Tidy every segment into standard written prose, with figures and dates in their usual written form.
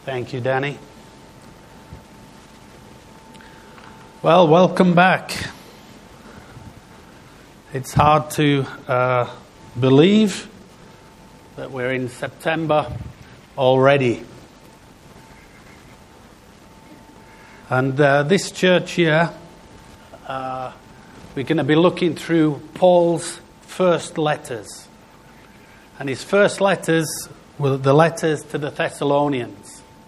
Thank you, Danny. Well, welcome back. It's hard to believe that we're in September already. And this church here, we're going to be looking through Paul's first letters. And his first letters were the letters to the Thessalonians.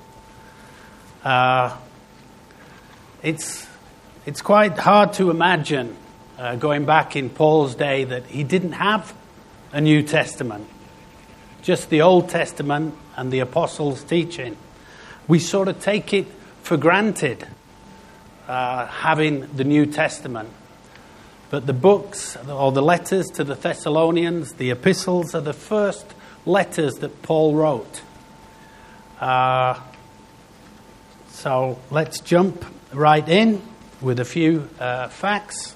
It's quite hard to imagine, going back in Paul's day, that he didn't have a New Testament. Just the Old Testament and the Apostles' teaching. We sort of take it for granted, having the New Testament. But the books, or the letters to the Thessalonians, the epistles, are the first letters that Paul wrote. So let's jump right in with a few facts.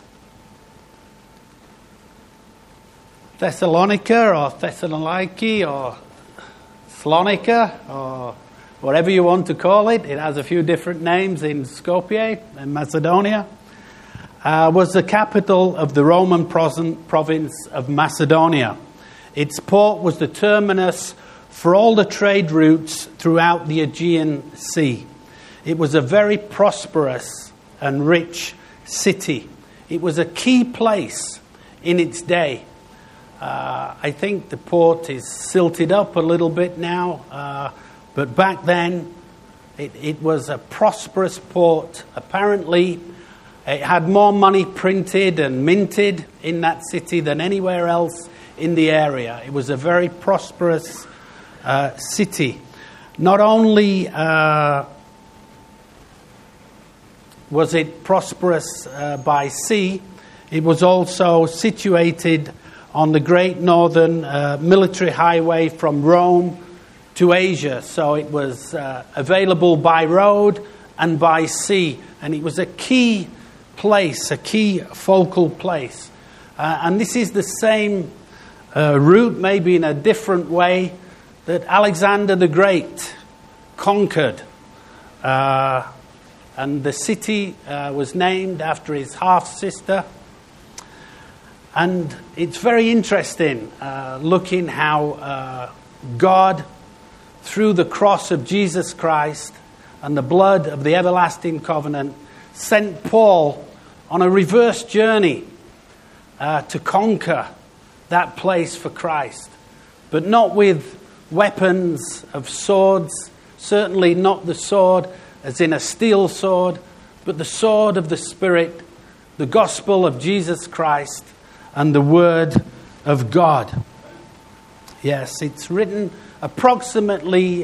Thessalonica, or Thessaloniki, or Salonika, or whatever you want to call it. It has a few different names in Skopje, in Macedonia. Was the capital of the Roman province of Macedonia. Its port was the terminus for all the trade routes throughout the Aegean Sea. It was a very prosperous and rich city. It was a key place in its day. I think the port is silted up a little bit now, but back then it was a prosperous port. Apparently, it had more money printed and minted in that city than anywhere else in the area. It was a very prosperous city. Not only was it prosperous by sea, it was also situated on the Great Northern Military Highway from Rome to Asia. So it was available by road and by sea. And it was a key place, a key focal place. And this is the same route, maybe in a different way, that Alexander the Great conquered. And the city was named after his half-sister. And it's very interesting looking how God, through the cross of Jesus Christ and the blood of the everlasting covenant, sent Paul on a reverse journey to conquer that place for Christ. But not with weapons of swords, certainly not the sword as in a steel sword, but the sword of the Spirit, the gospel of Jesus Christ, and the word of God. Yes, it's written approximately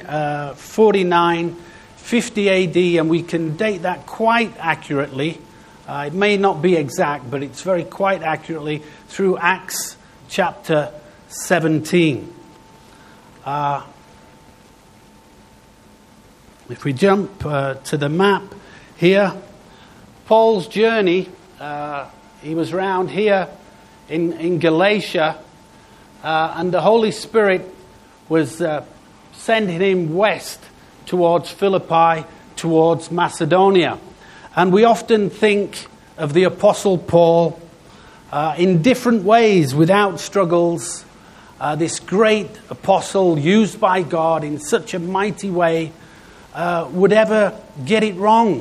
4950 AD, and we can date that quite accurately. It may not be exact, but it's very quite accurately through Acts chapter 17. If we jump to the map here, Paul's journey, he was round here in Galatia, and the Holy Spirit was sending him west towards Philippi, towards Macedonia. And we often think of the Apostle Paul in different ways, without struggles. This great apostle used by God in such a mighty way would ever get it wrong.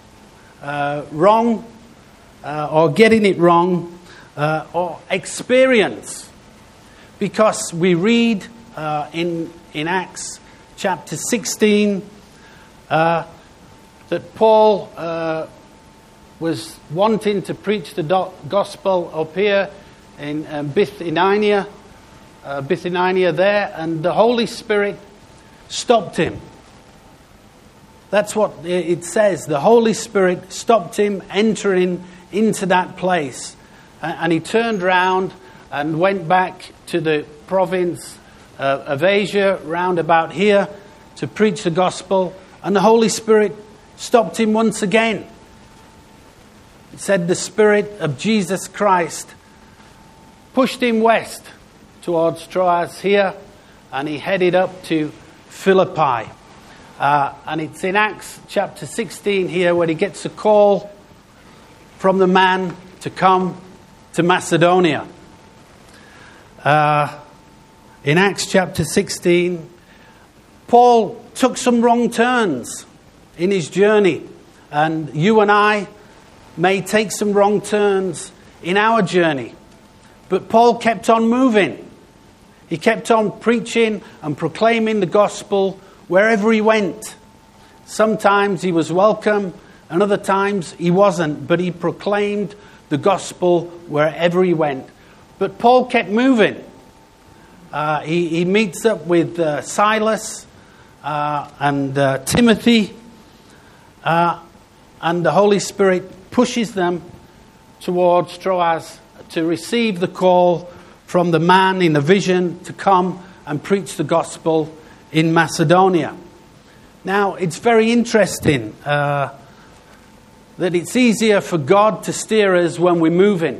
Or getting it wrong, or experience. Because we read in Acts chapter 16 that Paul was wanting to preach the gospel up here in Bithynia there, and the Holy Spirit stopped him. That's what it says. The Holy Spirit stopped him entering into that place. And he turned round and went back to the province of Asia, round about here, to preach the gospel. And the Holy Spirit stopped him once again. It said the Spirit of Jesus Christ pushed him west towards Troas here, and he headed up to Philippi. And it's in Acts chapter 16 here where he gets a call from the man to come to Macedonia. In Acts chapter 16, Paul took some wrong turns in his journey. And you and I may take some wrong turns in our journey. But Paul kept on moving. He kept on preaching and proclaiming the gospel wherever he went. Sometimes he was welcome, and other times he wasn't. But he proclaimed the gospel wherever he went. But Paul kept moving. He meets up with Silas and Timothy. And the Holy Spirit pushes them towards Troas to receive the call from the man in the vision to come and preach the gospel in Macedonia. Now, it's very interesting that it's easier for God to steer us when we're moving.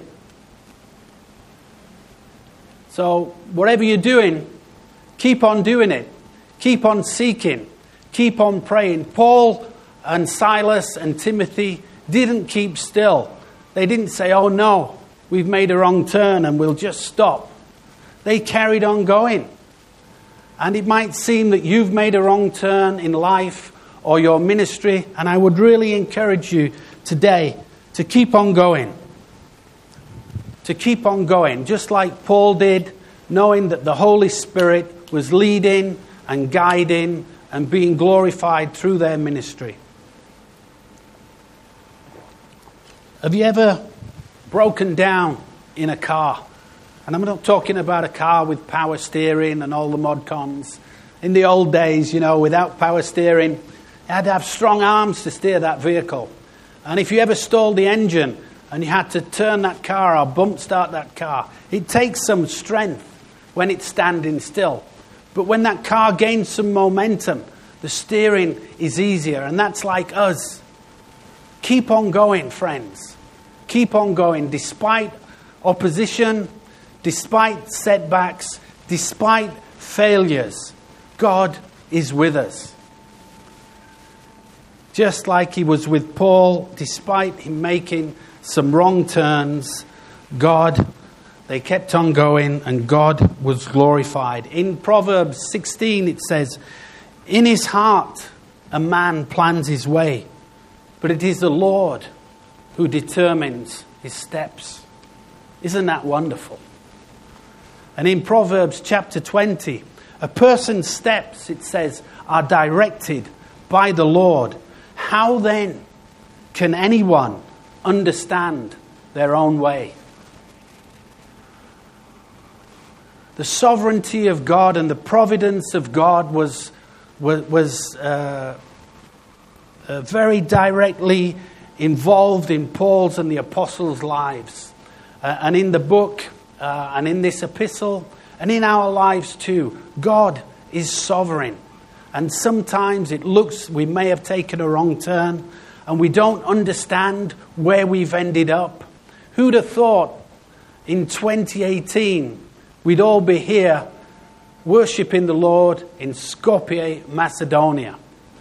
So, whatever you're doing, keep on doing it. Keep on seeking. Keep on praying. Paul and Silas and Timothy didn't keep still. They didn't say, oh no, we've made a wrong turn and we'll just stop. They carried on going. And it might seem that you've made a wrong turn in life or your ministry, and I would really encourage you today to keep on going. To keep on going, just like Paul did, knowing that the Holy Spirit was leading and guiding and being glorified through their ministry. Have you ever broken down in a car? And I'm not talking about a car with power steering and all the mod cons. In the old days, without power steering, you had to have strong arms to steer that vehicle. And if you ever stalled the engine and you had to turn that car or bump start that car, it takes some strength when it's standing still. But when that car gains some momentum, the steering is easier. And that's like us. Keep on going, friends. Keep on going, despite opposition, despite setbacks, despite failures. God is with us. Just like he was with Paul, despite him making some wrong turns, they kept on going and God was glorified. In Proverbs 16 it says, in his heart a man plans his way, but it is the Lord who determines his steps. Isn't that wonderful? And in Proverbs chapter 20, a person's steps, it says, are directed by the Lord. How then can anyone understand their own way? The sovereignty of God and the providence of God was very directly involved in Paul's and the apostles' lives. And in the book, and in this epistle, and in our lives too, God is sovereign. And sometimes it looks we may have taken a wrong turn, and we don't understand where we've ended up. Who'd have thought in 2018 we'd all be here worshipping the Lord in Skopje, Macedonia?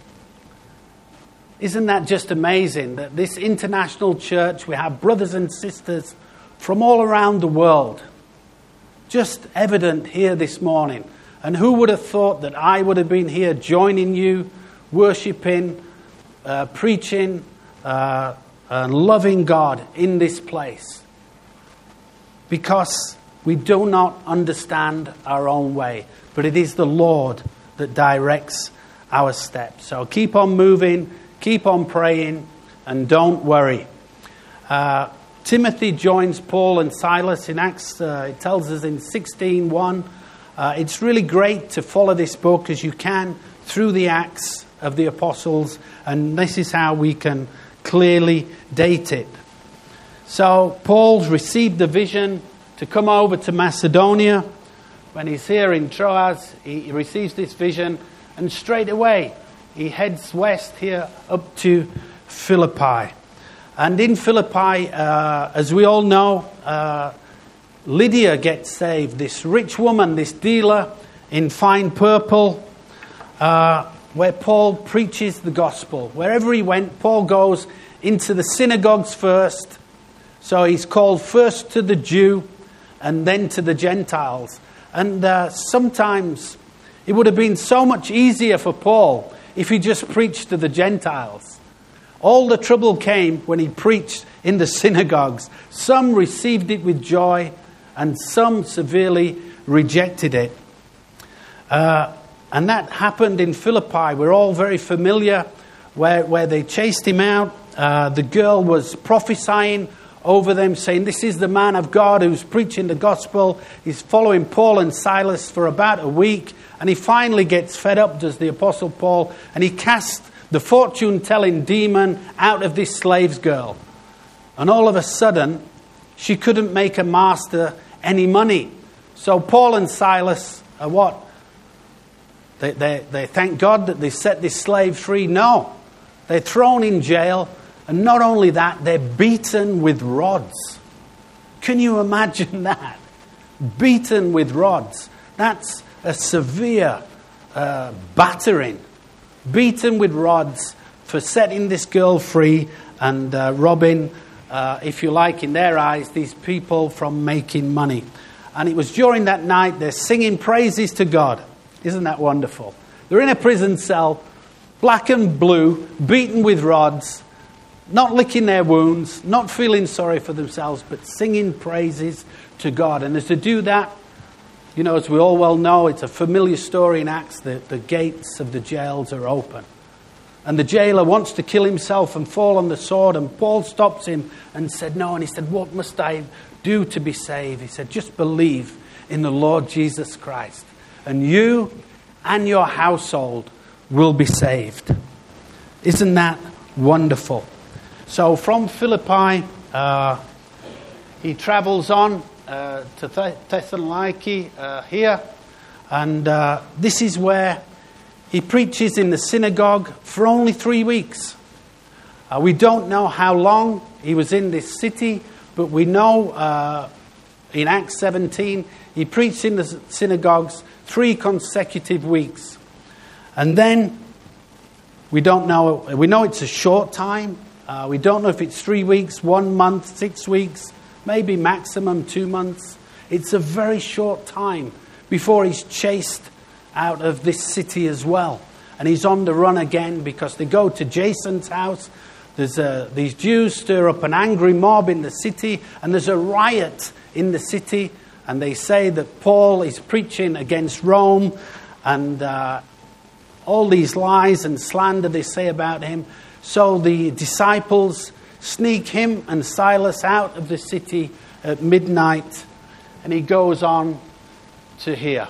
Isn't that just amazing that this international church, we have brothers and sisters from all around the world, just evident here this morning. And who would have thought that I would have been here joining you, worshipping, preaching, and loving God in this place? Because we do not understand our own way, but it is the Lord that directs our steps. So keep on moving, keep on praying, and don't worry. Timothy joins Paul and Silas in Acts. It tells us in 16:1. It's really great to follow this book as you can through the Acts of the Apostles, and this is how we can clearly date it. So Paul's received the vision to come over to Macedonia. When he's here in Troas, he receives this vision, and straight away he heads west here up to Philippi. And in Philippi, as we all know, Lydia gets saved. This rich woman, this dealer in fine purple, where Paul preaches the gospel. Wherever he went, Paul goes into the synagogues first. So he's called first to the Jew and then to the Gentiles. And sometimes it would have been so much easier for Paul if he just preached to the Gentiles. All the trouble came when he preached in the synagogues. Some received it with joy and some severely rejected it. And that happened in Philippi. We're all very familiar where they chased him out. The girl was prophesying over them, saying, "This is the man of God who's preaching the gospel." He's following Paul and Silas for about a week. And he finally gets fed up, does the Apostle Paul, and he casts the fortune-telling demon out of this slave's girl. And all of a sudden, she couldn't make her master any money. So Paul and Silas are what? They thank God that they set this slave free? No. They're thrown in jail. And not only that, they're beaten with rods. Can you imagine that? Beaten with rods. That's a severe battering. Beaten with rods for setting this girl free and robbing, if you like, in their eyes, these people from making money. And it was during that night they're singing praises to God. Isn't that wonderful? They're in a prison cell, black and blue, beaten with rods, not licking their wounds, not feeling sorry for themselves, but singing praises to God. And as they do that, you know, as we all well know, it's a familiar story in Acts, the gates of the jails are open. And the jailer wants to kill himself and fall on the sword, and Paul stops him and said, "No." And he said, "What must I do to be saved?" He said, "Just believe in the Lord Jesus Christ, and you and your household will be saved." Isn't that wonderful? So from Philippi, he travels on to Thessaloniki here. And this is where he preaches in the synagogue for only 3 weeks. We don't know how long he was in this city, but we know in Acts 17, he preached in the synagogues 3 consecutive weeks. And then we don't know, we know it's a short time. We don't know if it's 3 weeks, 1 month, 6 weeks, maybe maximum 2 months. It's a very short time before he's chased out of this city as well. And he's on the run again because they go to Jason's house. There's these Jews stir up an angry mob in the city, and there's a riot in the city. And they say that Paul is preaching against Rome, and all these lies and slander they say about him. So the disciples sneak him and Silas out of the city at midnight, and he goes on to here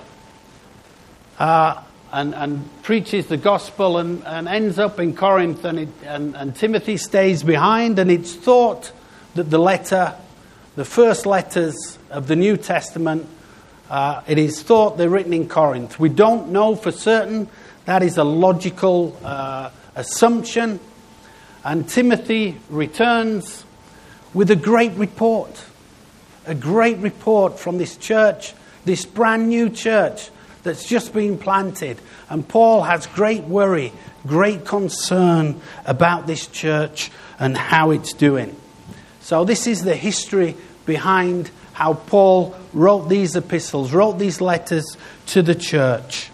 and preaches the gospel and ends up in Corinth, and Timothy stays behind. And it's thought that the first letters of the New Testament, it is thought they're written in Corinth. We don't know for certain. That is a logical assumption. And Timothy returns with a great report from this church, this brand new church that's just been planted. And Paul has great worry, great concern about this church and how it's doing. So this is the history behind how Paul wrote these epistles, wrote these letters to the church.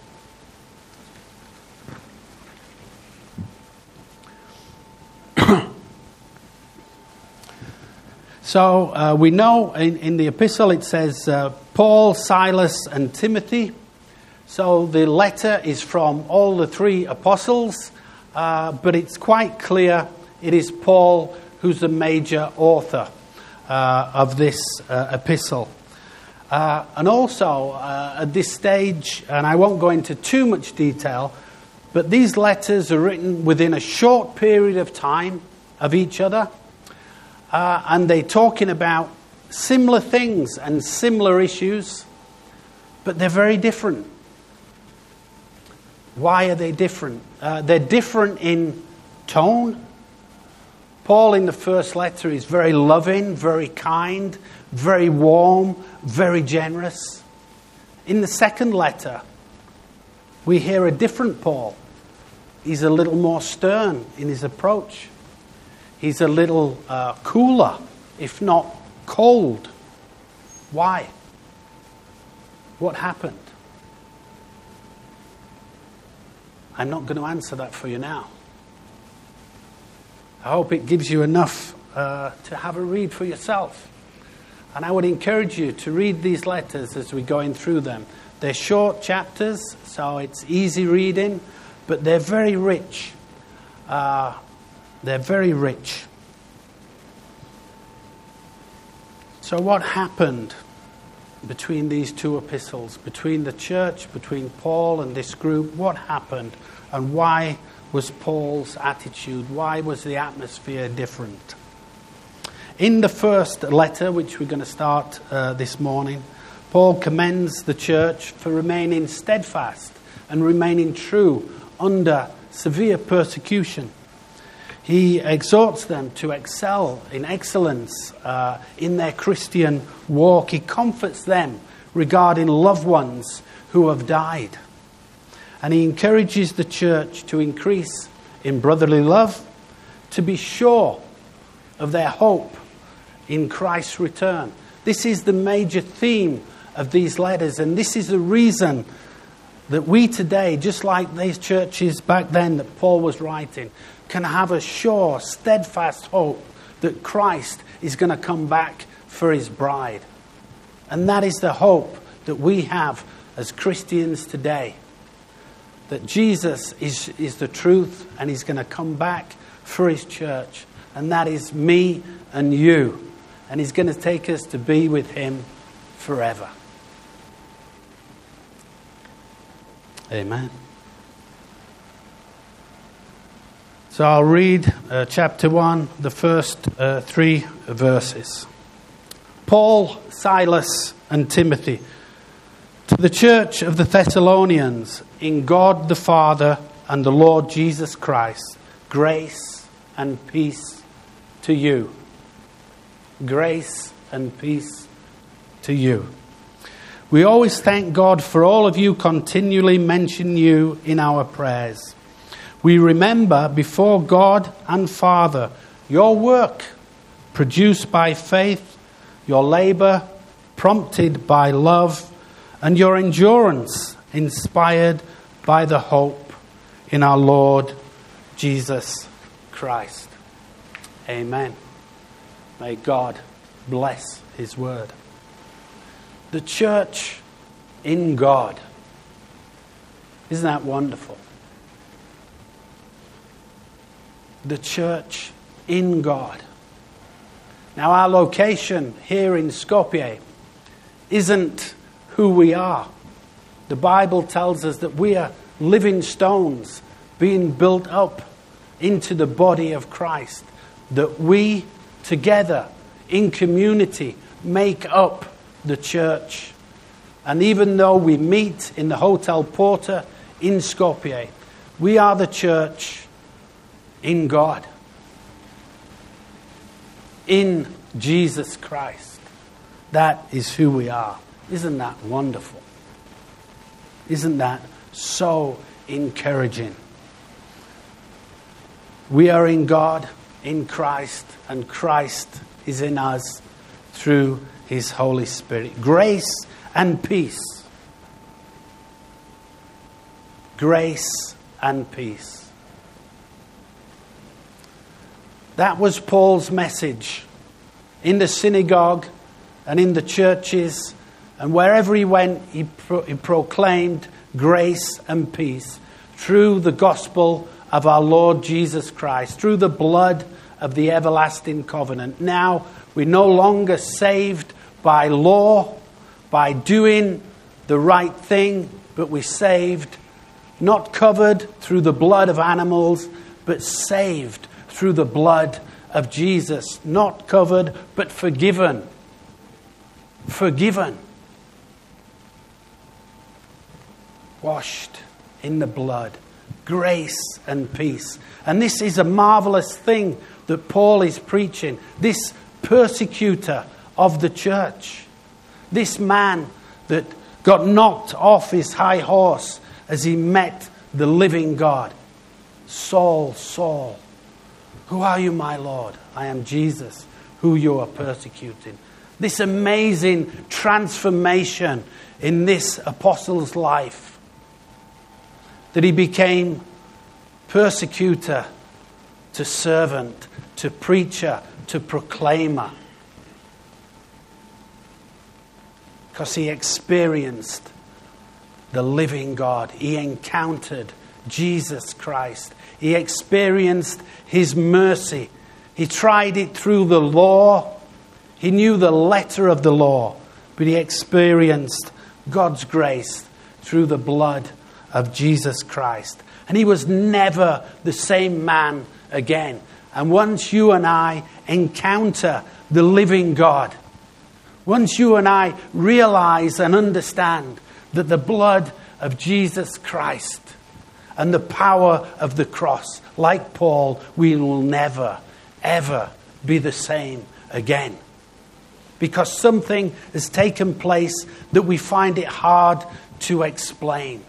So we know in the epistle it says Paul, Silas, and Timothy. So the letter is from all the 3 apostles, but it's quite clear it is Paul who's the major author of this epistle. And also at this stage, and I won't go into too much detail, but these letters are written within a short period of time of each other. And they're talking about similar things and similar issues, but they're very different. Why are they different? They're different in tone. Paul in the first letter is very loving, very kind, very warm, very generous. In the second letter, we hear a different Paul. he's a little more stern in his approach. He's a little cooler, if not cold. Why? What happened? I'm not going to answer that for you now. I hope it gives you enough to have a read for yourself. And I would encourage you to read these letters as we're going through them. They're short chapters, so it's easy reading, but they're very rich. They're very rich. So what happened between these two epistles, between the church, between Paul and this group? What happened, and why was Paul's attitude, why was the atmosphere different? In the first letter, which we're going to start this morning, Paul commends the church for remaining steadfast and remaining true under severe persecution. He exhorts them to excel in excellence in their Christian walk. He comforts them regarding loved ones who have died. And he encourages the church to increase in brotherly love, to be sure of their hope in Christ's return. This is the major theme of these letters, and this is the reason that we today, just like these churches back then that Paul was writing, can have a sure, steadfast hope that Christ is going to come back for his bride. And that is the hope that we have as Christians today. That Jesus is the truth, and he's going to come back for his church. And that is me and you. And he's going to take us to be with him forever. Amen. So I'll read chapter 1, the first 3 verses. Paul, Silas, and Timothy, to the church of the Thessalonians, in God the Father and the Lord Jesus Christ, grace and peace to you. Grace and peace to you. We always thank God for all of you, continually mention you in our prayers. We remember before God and Father your work produced by faith, your labor prompted by love, and your endurance inspired by the hope in our Lord Jesus Christ. Amen. May God bless his word. The church in God. Isn't that wonderful? The church in God. Now, our location here in Skopje isn't who we are. The Bible tells us that we are living stones being built up into the body of Christ. That we together in community make up the church. And even though we meet in the Hotel Porter in Skopje, we are the church in God. In Jesus Christ. That is who we are. Isn't that wonderful? Isn't that so encouraging? We are in God, in Christ, and Christ is in us through his Holy Spirit. Grace and peace. Grace and peace. That was Paul's message in the synagogue and in the churches, and wherever he went, he proclaimed grace and peace through the gospel of our Lord Jesus Christ, through the blood of the everlasting covenant. Now we're no longer saved by law, by doing the right thing, but we're saved, not covered through the blood of animals, but saved through the blood of Jesus. Not covered, but forgiven. Forgiven. Washed in the blood. Grace and peace. And this is a marvelous thing that Paul is preaching. This persecutor of the church. This man that got knocked off his high horse as he met the living God. Saul, Saul, who are you, my Lord? I am Jesus, who you are persecuting. This amazing transformation in this apostle's life, that he became persecutor to servant, to preacher, to proclaimer. Because he experienced the living God. He encountered Jesus Christ. He experienced his mercy. He tried it through the law. He knew the letter of the law, but he experienced God's grace through the blood of Jesus Christ. And he was never the same man again. And once you and I encounter the living God, once you and I realize and understand that the blood of Jesus Christ and the power of the cross, like Paul, we will never, ever be the same again. Because something has taken place that we find it hard to explain.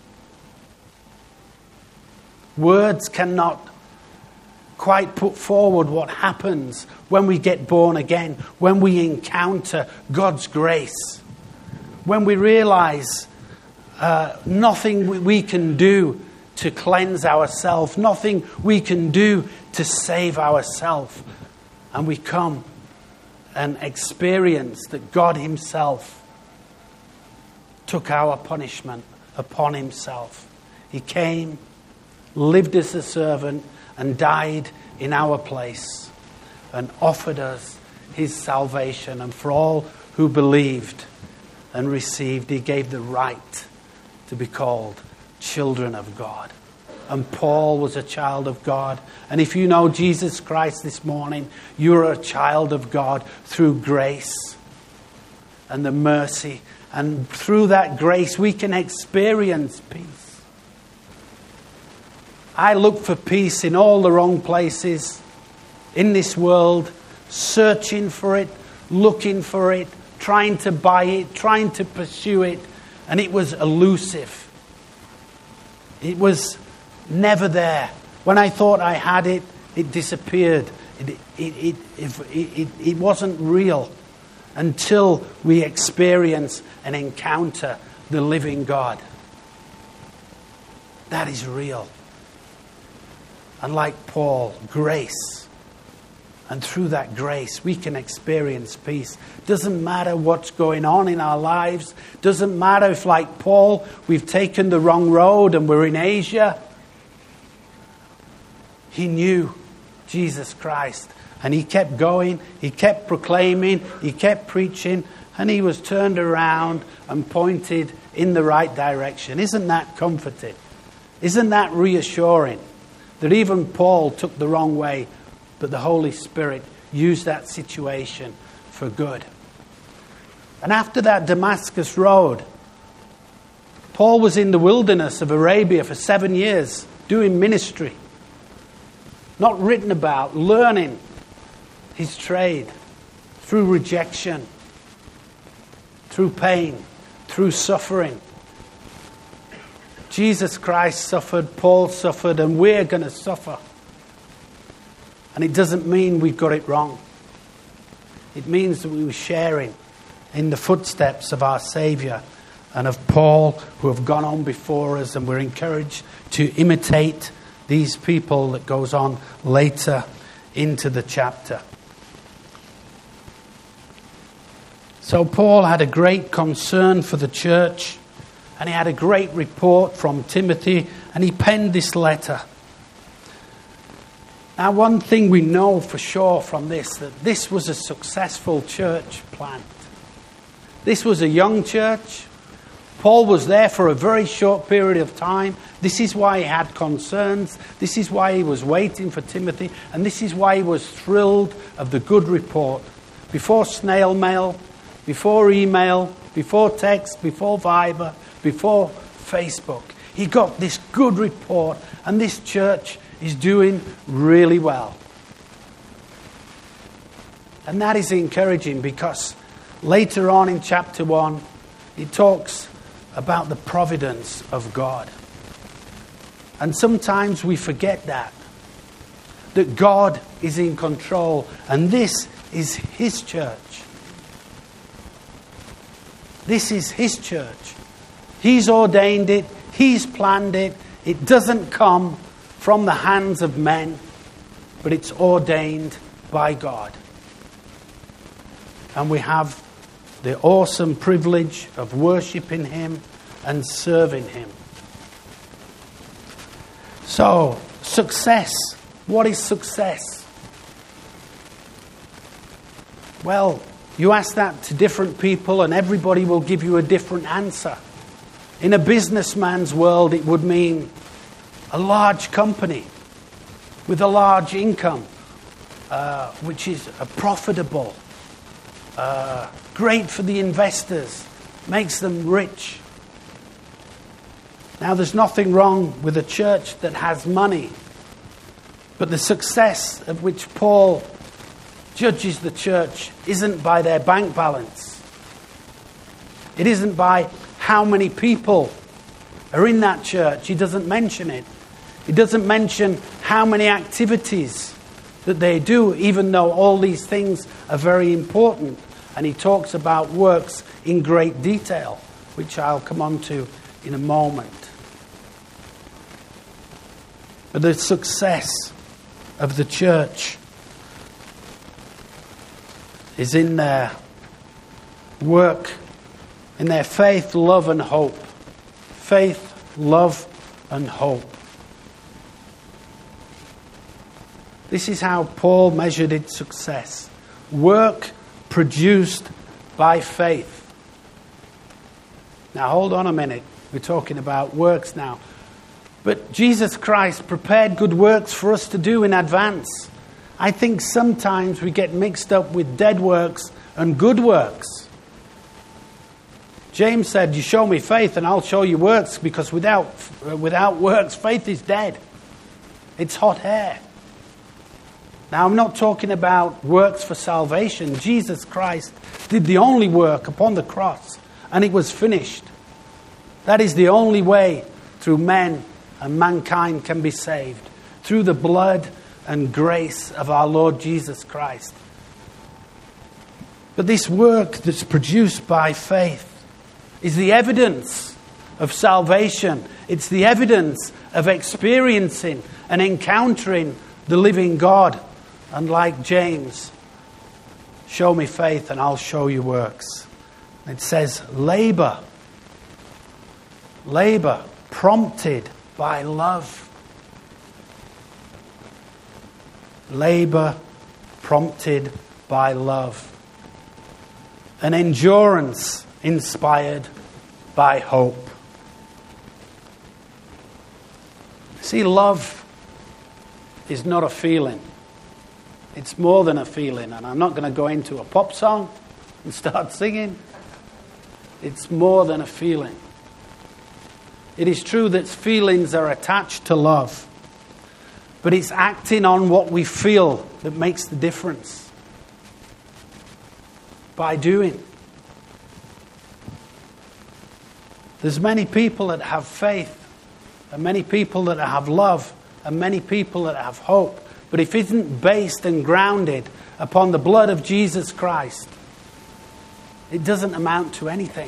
Words cannot quite put forward what happens when we get born again, when we encounter God's grace, when we realize nothing we can do to cleanse ourselves, nothing we can do to save ourselves, and we come and experience that God himself took our punishment upon himself. He came, lived as a servant, and died in our place, and offered us his salvation. And for all who believed and received, he gave the right to be called children of God. And Paul was a child of God. And if you know Jesus Christ this morning, you're a child of God through grace and the mercy. And through that grace, we can experience peace. I look for peace in all the wrong places in this world, searching for it, looking for it, trying to buy it, trying to pursue it, and it was elusive. It was never there. When I thought I had it, it disappeared. It wasn't real until we experience and encounter the living God. That is real. And like Paul, grace. And through that grace, we can experience peace. Doesn't matter what's going on in our lives. Doesn't matter if, like Paul, we've taken the wrong road and we're in Asia. He knew Jesus Christ. And he kept going. He kept proclaiming. He kept preaching. And he was turned around and pointed in the right direction. Isn't that comforting? Isn't that reassuring? That even Paul took the wrong way, but the Holy Spirit used that situation for good. And after that Damascus road, Paul was in the wilderness of Arabia for 7 years, doing ministry. Not written about, learning his trade through rejection, through pain, through suffering. Jesus Christ suffered, Paul suffered, and we're going to suffer. And it doesn't mean we've got it wrong. It means that we were sharing in the footsteps of our Saviour and of Paul, who have gone on before us, and we're encouraged to imitate these people that goes on later into the chapter. So Paul had a great concern for the church, and he had a great report from Timothy, and he penned this letter. Now, one thing we know for sure from this, that this was a successful church plant. This was a young church. Paul was there for a very short period of time. This is why he had concerns. This is why he was waiting for Timothy. And this is why he was thrilled of the good report. Before snail mail, before email, before text, before Viber, before Facebook. He got this good report, and this church is doing really well. And that is encouraging, because later on in chapter 1, he talks about the providence of God. And sometimes we forget that God is in control, and this is His church. This is His church. He's ordained it. He's planned it. It doesn't come from the hands of men, but it's ordained by God. And we have the awesome privilege of worshiping Him and serving Him. So, success. What is success? Well, you ask that to different people and everybody will give you a different answer. In a businessman's world, it would mean a large company with a large income, which is profitable, great for the investors, makes them rich. Now, there's nothing wrong with a church that has money, but the success of which Paul judges the church isn't by their bank balance. It isn't by how many people are in that church. He doesn't mention it. He doesn't mention how many activities that they do, even though all these things are very important. And he talks about works in great detail, which I'll come on to in a moment. But the success of the church is in their work, in their faith, love, and hope. Faith, love, and hope. This is how Paul measured its success. Work produced by faith. Now hold on a minute. We're talking about works now. But Jesus Christ prepared good works for us to do in advance. I think sometimes we get mixed up with dead works and good works. James said, you show me faith and I'll show you works, because without works, faith is dead. It's hot air. Now, I'm not talking about works for salvation. Jesus Christ did the only work upon the cross, and it was finished. That is the only way through men and mankind can be saved, through the blood and grace of our Lord Jesus Christ. But this work that's produced by faith is the evidence of salvation. It's the evidence of experiencing and encountering the living God. And like James, show me faith and I'll show you works. It says labor. Labor prompted by love. Labor prompted by love. An endurance inspired by hope. See, love is not a feeling. It's more than a feeling. And I'm not going to go into a pop song and start singing. It's more than a feeling. It is true that feelings are attached to love. But it's acting on what we feel that makes the difference. By doing. There's many people that have faith, and many people that have love, and many people that have hope. But if it isn't based and grounded upon the blood of Jesus Christ, it doesn't amount to anything.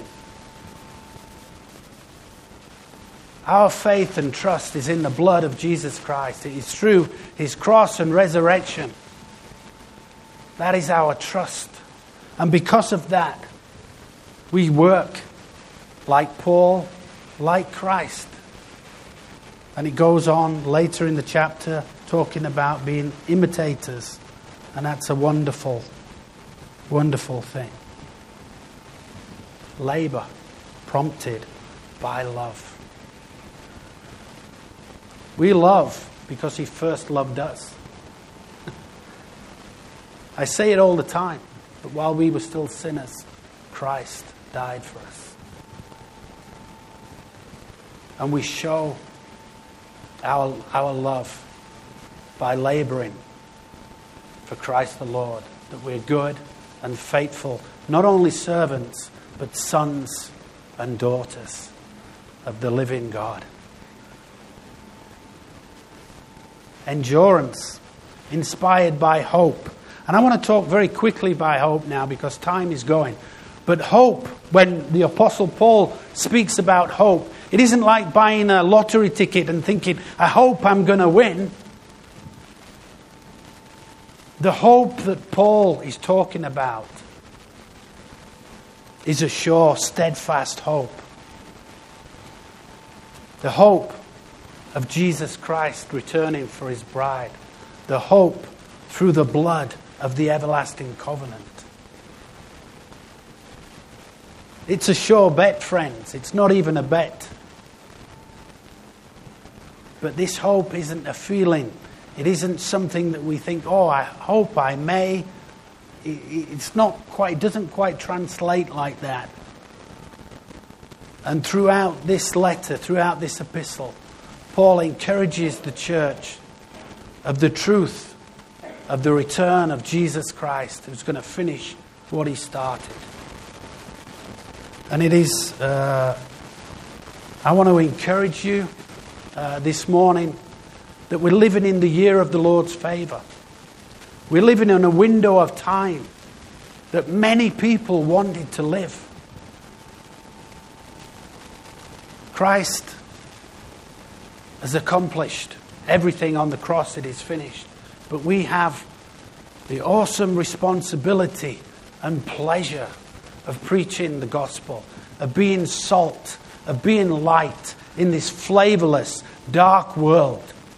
Our faith and trust is in the blood of Jesus Christ. It is through His cross and resurrection. That is our trust. And because of that, we work like Paul, like Christ. And it goes on later in the chapter talking about being imitators. And that's a wonderful, wonderful thing. Labor prompted by love. We love because He first loved us. I say it all the time, but while we were still sinners, Christ died for us. And we show our love by laboring for Christ the Lord, that we're good and faithful, not only servants, but sons and daughters of the living God. endurance, inspired by hope. And I want to talk very quickly by hope now because time is going. But hope, when the Apostle Paul speaks about hope, it isn't like buying a lottery ticket and thinking, I hope I'm going to win. The hope that Paul is talking about is a sure, steadfast hope. The hope of Jesus Christ returning for his bride. The hope through the blood of the everlasting covenant. It's a sure bet, friends. It's not even a bet. But this hope isn't a feeling. It isn't something that we think, oh, I hope I may. It's not quite, it doesn't quite translate like that. And throughout this letter, throughout this epistle, Paul encourages the church of the truth of the return of Jesus Christ, who's going to finish what he started. And it is, I want to encourage you this morning that we're living in the year of the Lord's favour. We're living in a window of time that many people wanted to live. Christ has accomplished everything on the cross. It is finished. But we have the awesome responsibility and pleasure of preaching the gospel, of being salt, of being light in this flavourless, dark world.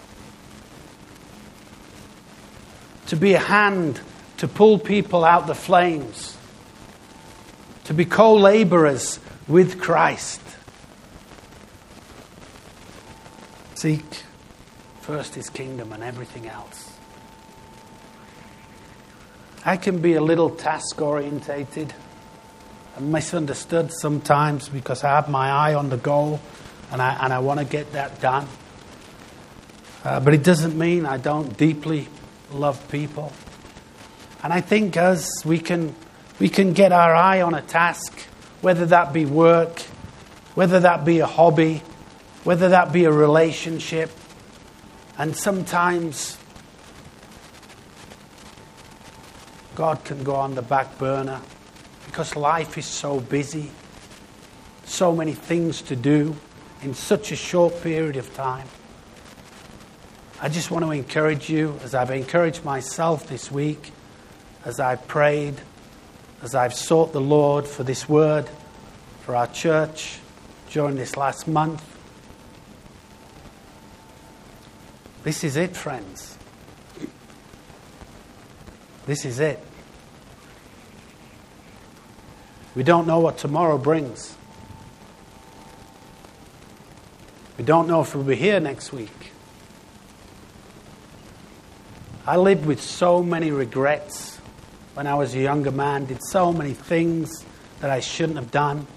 To be a hand to pull people out the flames. To be co-labourers with Christ. Seek first his kingdom and everything else. I can be a little task-orientated and misunderstood sometimes because I have my eye on the goal and I want to get that done. But it doesn't mean I don't deeply love people. And I think as we can get our eye on a task, whether that be work, whether that be a hobby, whether that be a relationship, and sometimes God can go on the back burner because life is so busy, so many things to do in such a short period of time. I just want to encourage you, as I've encouraged myself this week, as I've prayed, as I've sought the Lord for this word, for our church during this last month. This is it, friends. This is it. We don't know what tomorrow brings. We don't know if we'll be here next week. I lived with so many regrets when I was a younger man, did so many things that I shouldn't have done.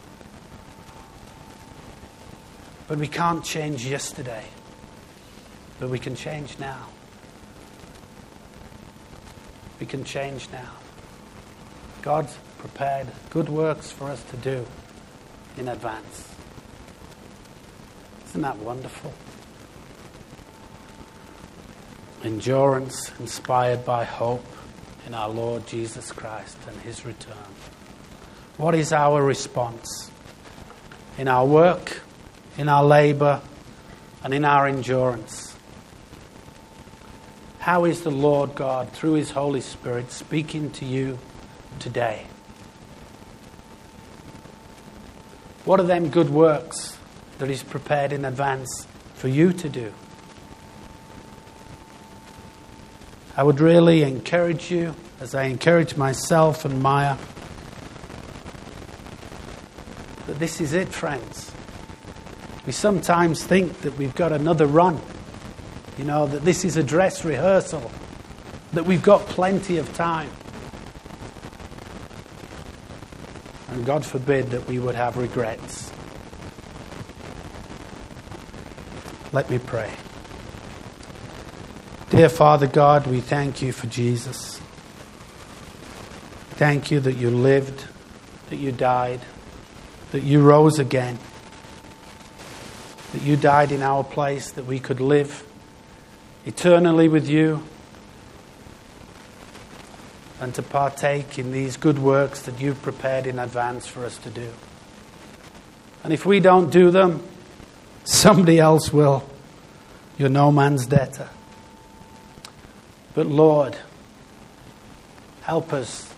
But we can't change yesterday. But we can change now. We can change now. God's prepared good works for us to do in advance. Isn't that wonderful? Endurance inspired by hope in our Lord Jesus Christ and his return. What is our response in our work, in our labour, and in our endurance? How is the Lord God, through his Holy Spirit, speaking to you today? What are them good works that he's prepared in advance for you to do? I would really encourage you, as I encourage myself and Maya, that this is it, friends. We sometimes think that we've got another run. You know, that this is a dress rehearsal. That we've got plenty of time. And God forbid that we would have regrets. Let me pray. Dear Father God, we thank you for Jesus. Thank you that you lived, that you died, that you rose again, that you died in our place, that we could live eternally with you and to partake in these good works that you've prepared in advance for us to do. And if we don't do them, somebody else will. You're no man's debtor. But Lord, help us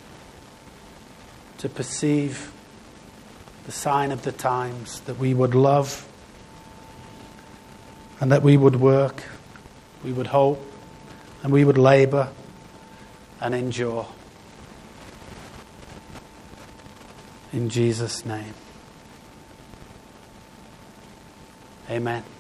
to perceive the sign of the times, that we would love and that we would work, we would hope, and we would labor and endure. In Jesus' name. Amen.